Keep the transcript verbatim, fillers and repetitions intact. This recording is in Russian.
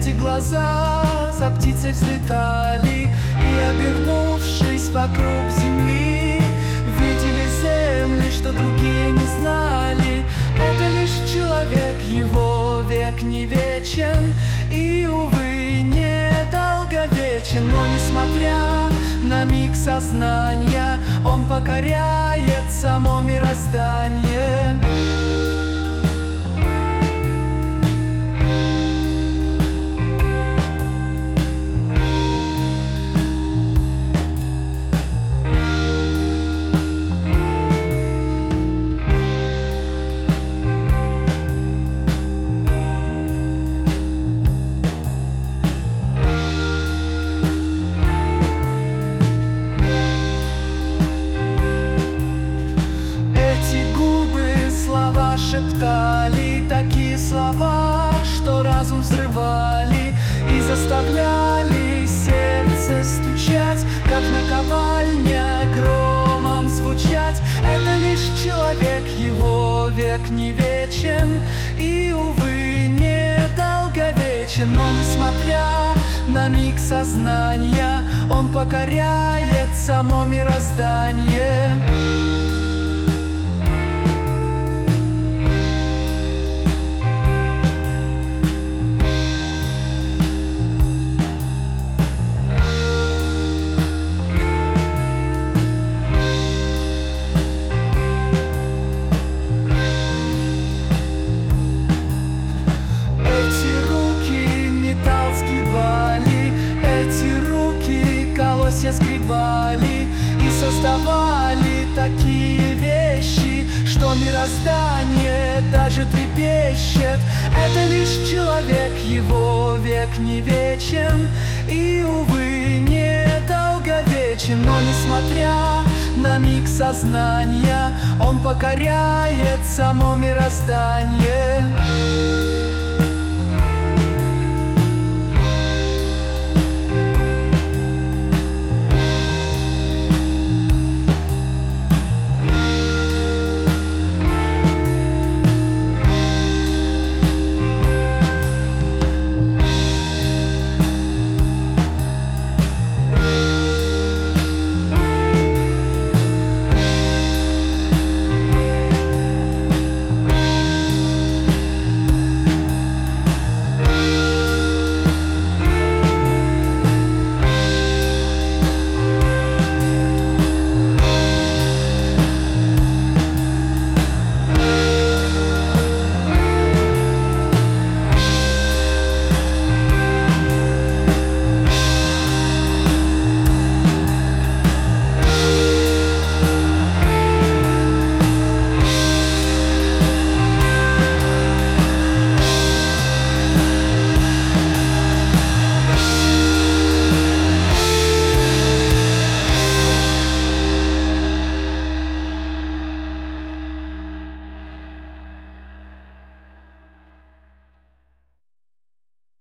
Эти глаза за птицей взлетали и, обернувшись вокруг земли, видели земли, что другие не знали. Это лишь человек, его век не вечен и, увы, недолговечен. Но несмотря на миг сознания, он покоряет само мироздание. Шептали такие слова, что разум взрывали и заставляли сердце стучать, как наковальня громом звучать. Это лишь человек, его век не вечен и, увы, недолговечен. Но несмотря на миг сознания, он покоряет само мироздание. Сгребали и создавали такие вещи, что мироздание даже трепещет. Это лишь человек, его век не вечен и, увы, недолговечен. Но несмотря на миг сознания, он покоряет само мироздание.